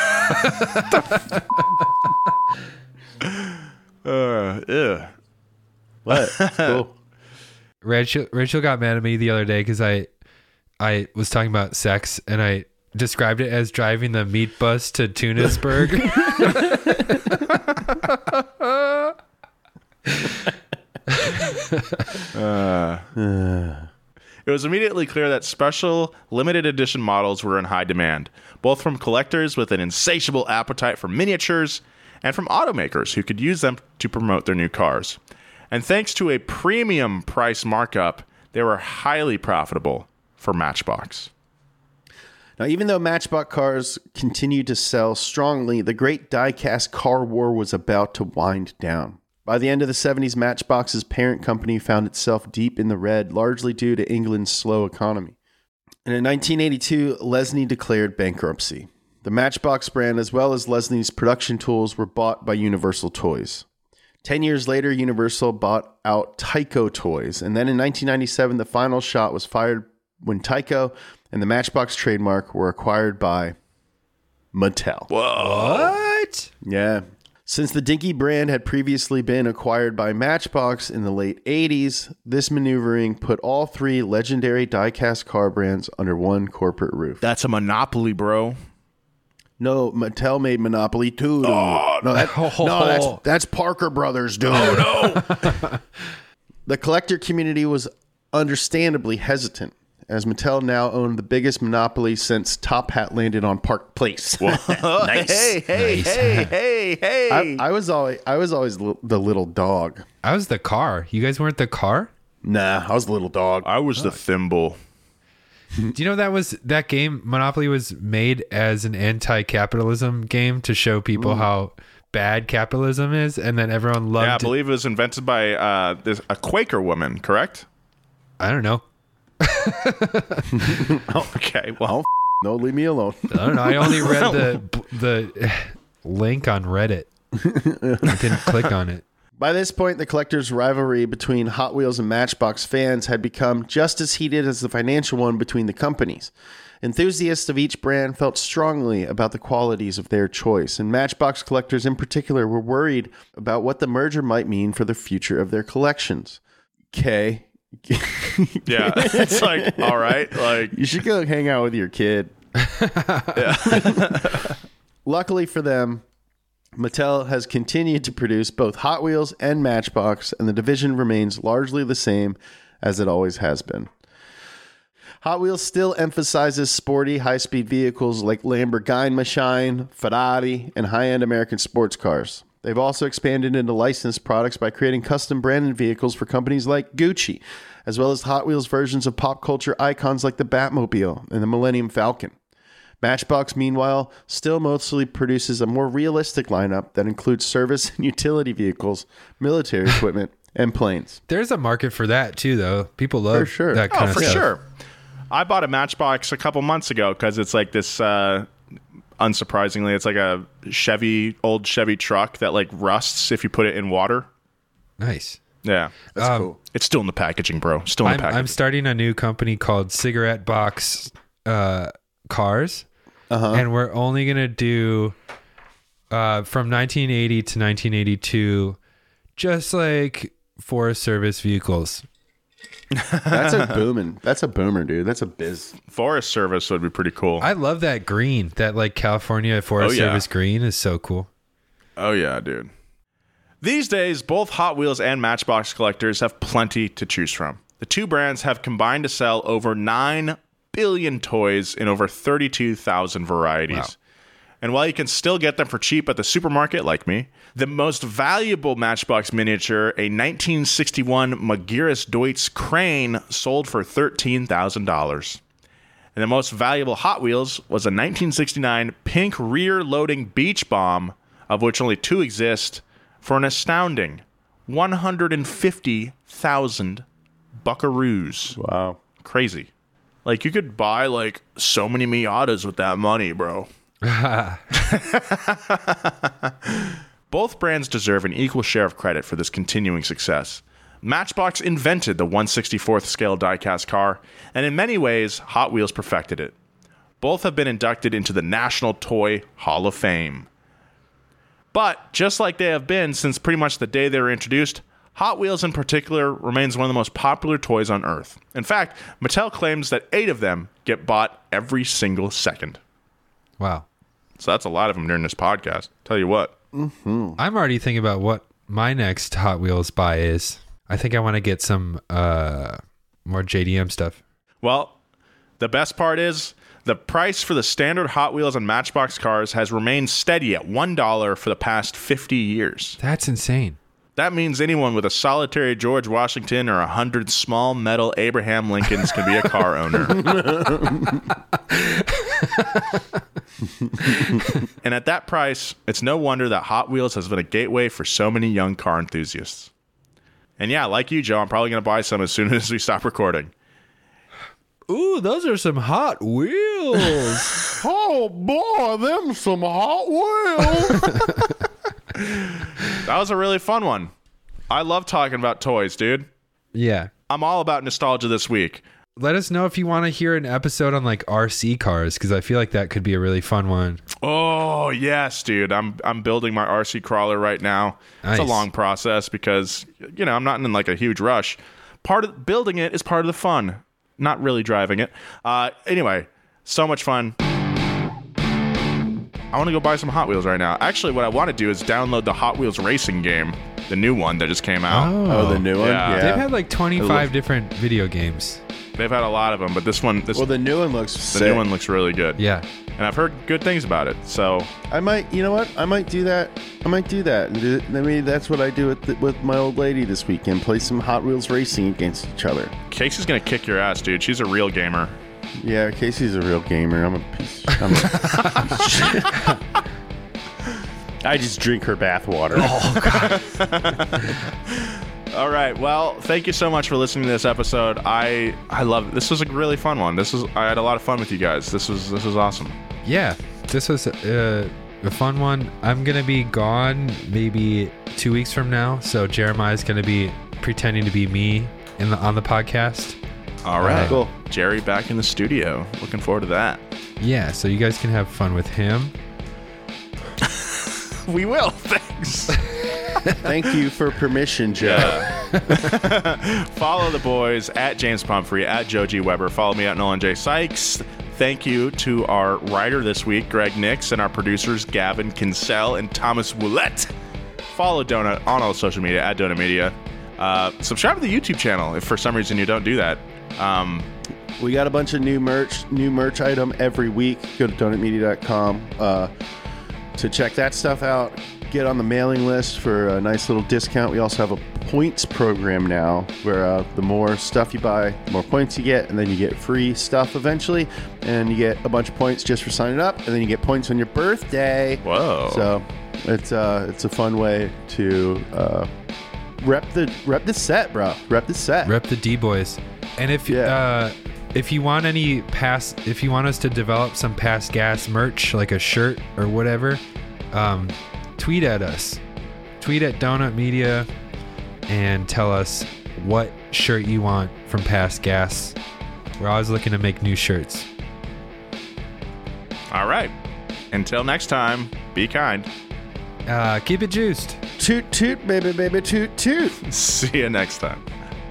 God. uh, ew. What? Cool. Rachel, Rachel got mad at me the other day because I, I was talking about sex and I described it as driving the meat bus to Tunisburg. uh. It was immediately clear that special limited edition models were in high demand, both from collectors with an insatiable appetite for miniatures and from automakers who could use them to promote their new cars. And thanks to a premium price markup, they were highly profitable for Matchbox. Now, even though Matchbox cars continued to sell strongly, the great die-cast car war was about to wind down. By the end of the seventies, Matchbox's parent company found itself deep in the red, largely due to England's slow economy. And in nineteen eighty-two, Lesney declared bankruptcy. The Matchbox brand, as well as Lesney's production tools, were bought by Universal Toys. Ten years later, Universal bought out Tyco Toys. And then in nineteen ninety-seven, the final shot was fired when Tyco and the Matchbox trademark were acquired by Mattel. Whoa. What? Yeah. Since the Dinky brand had previously been acquired by Matchbox in the late eighties, this maneuvering put all three legendary die-cast car brands under one corporate roof. That's a monopoly, bro. No, Mattel made Monopoly too. Dude. Oh, no, that, oh. no, that's that's Parker Brothers, dude. Oh, no. The collector community was understandably hesitant, as Mattel now owned the biggest monopoly since Top Hat landed on Park Place. Nice. Hey, hey, Nice. hey, hey, hey. I, I was always I was always l- the little dog. I was the car. You guys weren't the car? Nah, I was the little dog. I was the thimble. Do you know that was that game Monopoly was made as an anti-capitalism game to show people mm. how bad capitalism is, and then everyone loved Yeah, I it. believe it was invented by uh, this, a Quaker woman, correct? I don't know. oh, okay, well, no, leave me alone. I don't know. I only read the the link on Reddit. I didn't click on it. By this point, the collector's rivalry between Hot Wheels and Matchbox fans had become just as heated as the financial one between the companies. Enthusiasts of each brand felt strongly about the qualities of their choice, and Matchbox collectors in particular were worried about what the merger might mean for the future of their collections. Okay. Yeah, it's like, all right, like you should go hang out with your kid. Yeah. Luckily for them, Mattel has continued to produce both Hot Wheels and Matchbox, and the division remains largely the same as it always has been. Hot Wheels still emphasizes sporty, high-speed vehicles like Lamborghini Machine, Ferrari, and high-end American sports cars. They've also expanded into licensed products by creating custom branded vehicles for companies like Gucci, as well as Hot Wheels versions of pop culture icons like the Batmobile and the Millennium Falcon. Matchbox, meanwhile, still mostly produces a more realistic lineup that includes service and utility vehicles, military equipment, and planes. There's a market for that too, though. People love for sure. that kind oh, of for stuff. sure. I bought a Matchbox a couple months ago because it's like this, uh, unsurprisingly, it's like a Chevy, old Chevy truck that like rusts if you put it in water. Nice. Yeah. That's Um, cool. It's still in the packaging, bro. Still in I'm, the packaging. I'm starting a new company called Cigarette Box uh, Cars, Uh-huh. and we're only going to do uh, from nineteen eighty to nineteen eighty-two, just like Forest Service vehicles. That's a booming. That's a boomer, dude. That's a biz. Forest Service would be pretty cool. I love that green. That like California Forest Oh, yeah. Service green is so cool. Oh, yeah, dude. These days, both Hot Wheels and Matchbox collectors have plenty to choose from. The two brands have combined to sell over nine billion toys in over thirty-two thousand varieties. Wow. And while you can still get them for cheap at the supermarket, like me, the most valuable Matchbox miniature, a nineteen sixty-one Magirus Deutz crane, sold for thirteen thousand dollars. And the most valuable Hot Wheels was a nineteen sixty-nine pink rear-loading beach bomb, of which only two exist, for an astounding one hundred fifty thousand buckaroos. Wow. Crazy. Like, you could buy, like, so many Miatas with that money, bro. Both brands deserve an equal share of credit for this continuing success. Matchbox invented the one sixty-fourth scale diecast car, and in many ways, Hot Wheels perfected it. Both have been inducted into the National Toy Hall of Fame. But, just like they have been since pretty much the day they were introduced, Hot Wheels in particular remains one of the most popular toys on Earth. In fact, Mattel claims that eight of them get bought every single second. Wow. So that's a lot of them during this podcast. Tell you what. Mm-hmm. I'm already thinking about what my next Hot Wheels buy is. I think I want to get some uh, more J D M stuff. Well, the best part is the price for the standard Hot Wheels and Matchbox cars has remained steady at one dollar for the past fifty years. That's insane. That means anyone with a solitary George Washington or a hundred small metal Abraham Lincolns can be a car owner. And at that price, it's no wonder that Hot Wheels has been a gateway for so many young car enthusiasts. And yeah, like you, Joe, I'm probably going to buy some as soon as we stop recording. Ooh, those are some Hot Wheels. Oh, boy, them some Hot Wheels. That was a really fun one. I love talking about toys, dude. Yeah. I'm all about nostalgia this week. Let us know if you want to hear an episode on like R C cars, because I feel like that could be a really fun one. Oh, yes, dude. I'm I'm building my R C crawler right now. Nice. It's a long process because, you know, I'm not in like a huge rush. Part of building it is part of the fun. Not really driving it. Uh, anyway, so much fun. I want to go buy some Hot Wheels right now. Actually, what I want to do is download the Hot Wheels racing game, the new one that just came out. Oh, Oh, the new one? Yeah. Yeah. They've had like twenty-five different video games. They've had a lot of them, but this one, this Well, the new one looks the sick. new one looks really good. Yeah. And I've heard good things about it. So I might, you know what? I might do that. I might do that. And do- I mean, that's what I do with the, with my old lady this weekend. Play some Hot Wheels racing against each other. Casey's gonna kick your ass, dude. She's a real gamer. Yeah, Casey's a real gamer. I'm a piece. I'm a I just drink her bathwater. All right. Well, thank you so much for listening to this episode. I I love it. This was a really fun one. This was I had a lot of fun with you guys. This was this was awesome. Yeah. This was uh, a fun one. I'm going to be gone maybe two weeks from now. So Jeremiah's going to be pretending to be me in the on the podcast. All right. Uh, Cool. Jerry back in the studio. Looking forward to that. Yeah. So you guys can have fun with him. We will. Thanks. Thank you for permission, Joe. Follow the boys at James Pumphrey, at Joe G. Weber. Follow me at Nolan J. Sykes. Thank you to our writer this week, Greg Nix, and our producers, Gavin Kinsell and Thomas Willett. Follow Donut on all social media, at Donut Media. Uh, subscribe to the YouTube channel if for some reason you don't do that. Um, We got a bunch of new merch, new merch item every week. Go to donut media dot com uh, to check that stuff out. Get on the mailing list for a nice little discount. We also have a points program now where uh, the more stuff you buy, the more points you get, and then you get free stuff eventually. And you get a bunch of points just for signing up, and then you get points on your birthday. Whoa. So it's uh, it's a fun way to uh, rep the rep the set, bro. Rep the set. Rep the D boys. And if Yeah. uh, if you want any past, if you want us to develop some past gas merch, like a shirt or whatever, um, tweet at us. Tweet at Donut Media and tell us what shirt you want from Past Gas. We're always looking to make new shirts. all right. Until next time, be kind. Uh, keep it juiced. Toot toot, baby, baby, toot toot. See you next time.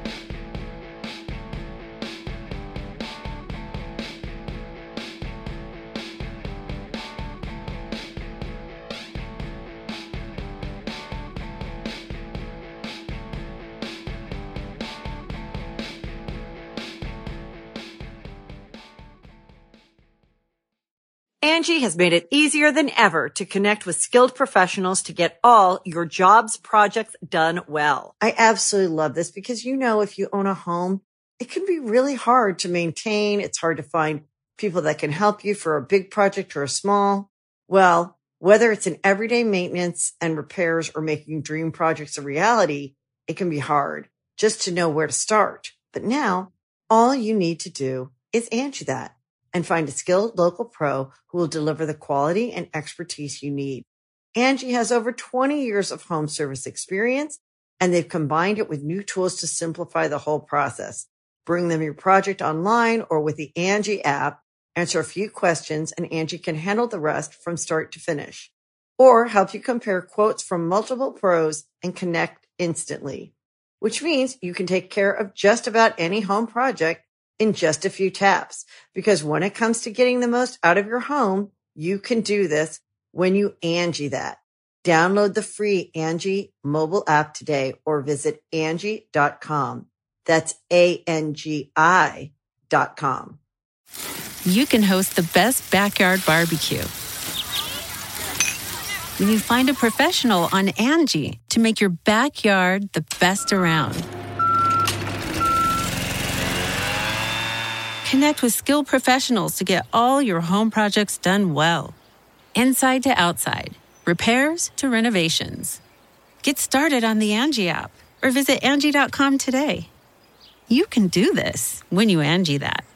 Angie has made it easier than ever to connect with skilled professionals to get all your jobs projects done well. I absolutely love this because, you know, if you own a home, it can be really hard to maintain. It's hard to find people that can help you for a big project or a small. Well, whether it's in everyday maintenance and repairs or making dream projects a reality, it can be hard just to know where to start. But now all you need to do is Angie that and find a skilled local pro who will deliver the quality and expertise you need. Angie has over twenty years of home service experience And they've combined it with new tools to simplify the whole process. Bring them your project online or with the Angie app, answer a few questions, and Angie can handle the rest from start to finish. Or help you compare quotes from multiple pros and connect instantly. Which means you can take care of just about any home project in just a few taps. Because when it comes to getting the most out of your home, you can do this when you Angie that. Download the free Angie mobile app today or visit Angie dot com. That's A N G I dot com. You can host the best backyard barbecue when you find a professional on Angie to make your backyard the best around. Connect with skilled professionals to get all your home projects done well. Inside to outside, repairs to renovations. Get started on the Angie app or visit Angie dot com today. You can do this when you Angie that.